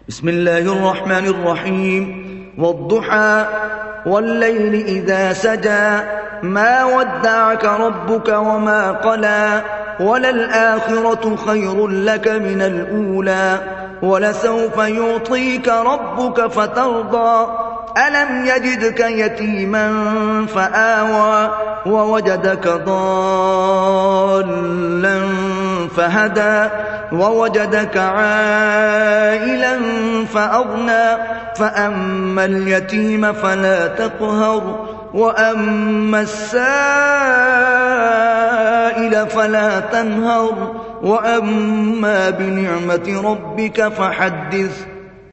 بسم الله الرحمن الرحيم. والضحى والليل إذا سجى ما ودعك ربك وما قلى وللآخرة خير لك من الأولى ولسوف يعطيك ربك فترضى ألم يجدك يتيما فآوى ووجدك ضالا فهدى ووجدك عائلا فأغنى فأما اليتيم فلا تقهر وأما السائل فلا تنهر وأما بنعمة ربك فحدث